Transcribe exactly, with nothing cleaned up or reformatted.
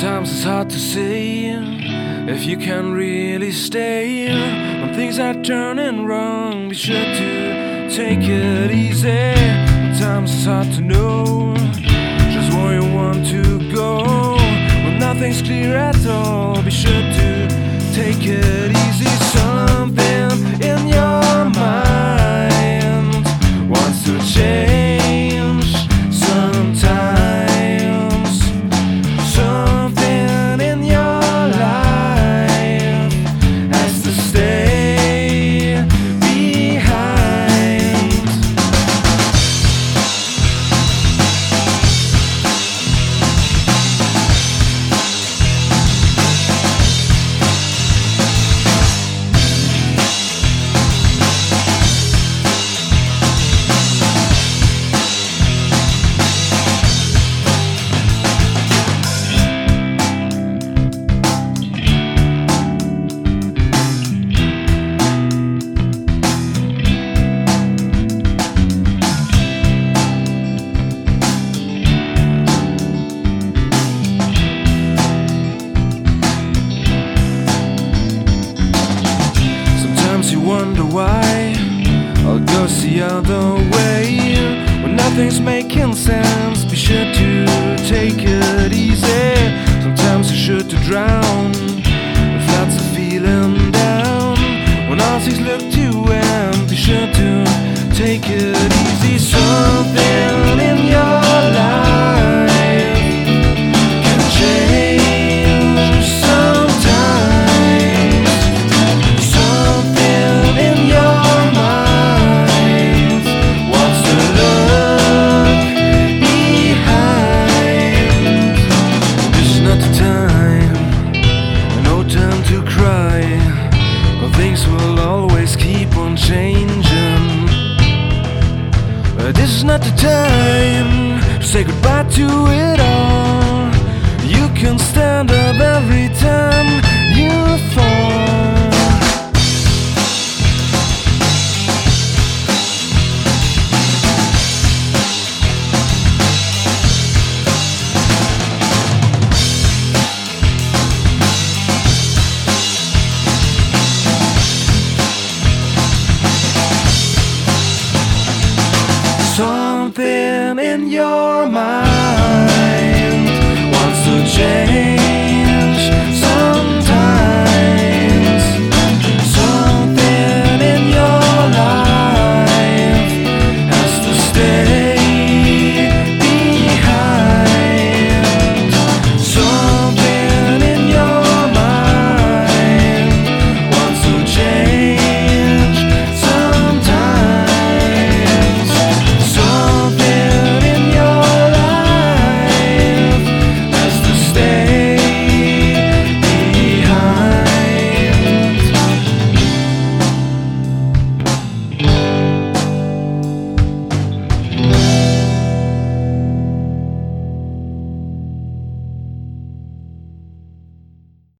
Sometimes it's hard to say if you can really stay. When things are turning wrong, be sure to take it easy. Sometimes it's hard to know just where you want to go. When nothing's clear at all, be sure to take it easy. Something in your mind wants to change sometimes. Something in your life has to stay behind. You wonder why I'll go the other way. When nothing's making sense, be sure to take it easy. Sometimes you're sure to drown if lots of feeling down. When all things look to end, be sure to take it easy. Something